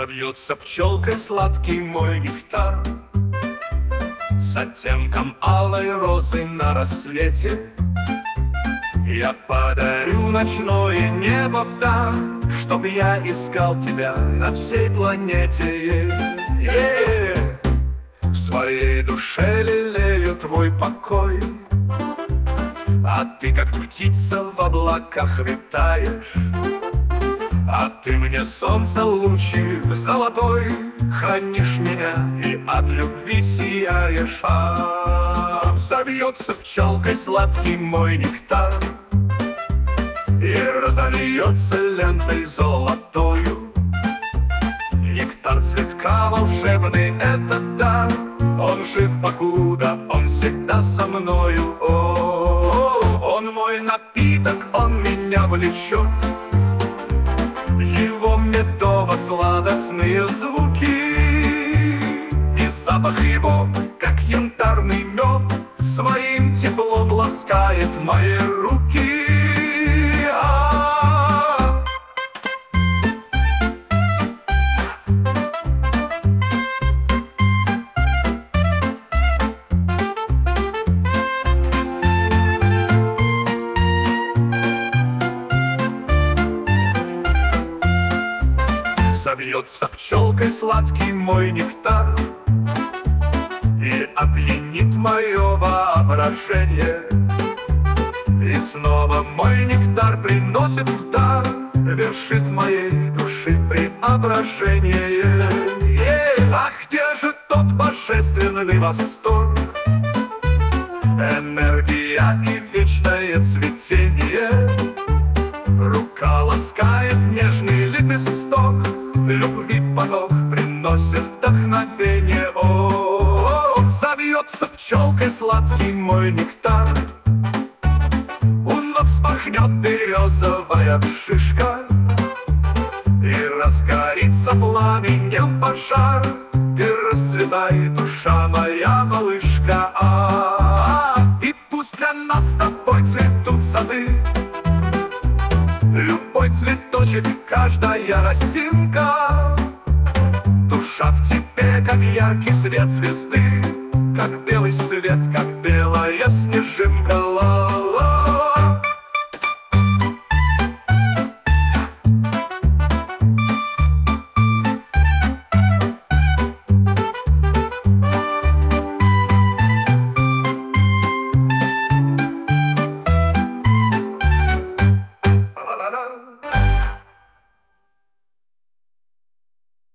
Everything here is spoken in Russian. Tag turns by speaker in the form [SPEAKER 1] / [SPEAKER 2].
[SPEAKER 1] Собьется пчелкой сладкий мой нектар с оттенком алой розы на рассвете. Я подарю ночное небо в дар, чтоб я искал тебя на всей планете. В своей душе лелею твой покой, а ты, как птица, в облаках витаешь. А ты мне солнце лучик золотой, хранишь меня и от любви сияешь. Забьется пчелкой сладкий мой нектар и разольется лентой золотою. Нектар цветка волшебный — это дар, он жив покуда, он всегда со мною. Он мой напиток, он меня влечет, его медово-сладостные звуки, и запах его, как янтарный мед, своим теплом ласкает мои руки. Забьется пчелкой сладкий мой нектар и опьянит мое воображение. И снова мой нектар приносит в дар, вершит моей души преображение. Ах, где же тот божественный восторг, энергия и вечное цветение? Рука ласкает нежный лепесток, любви поток приносит вдохновение. Завьется пчелкой сладкий мой нектар, вновь вспахнет березовая шишка, и разгорится пламенем пожар. Ты расцветай, душа моя малышка, и пусть для нас с тобой цветут сады, любой цветочек, каждая росинка. Душа в тебе, как яркий свет звезды, как белый свет, как белая снежинка.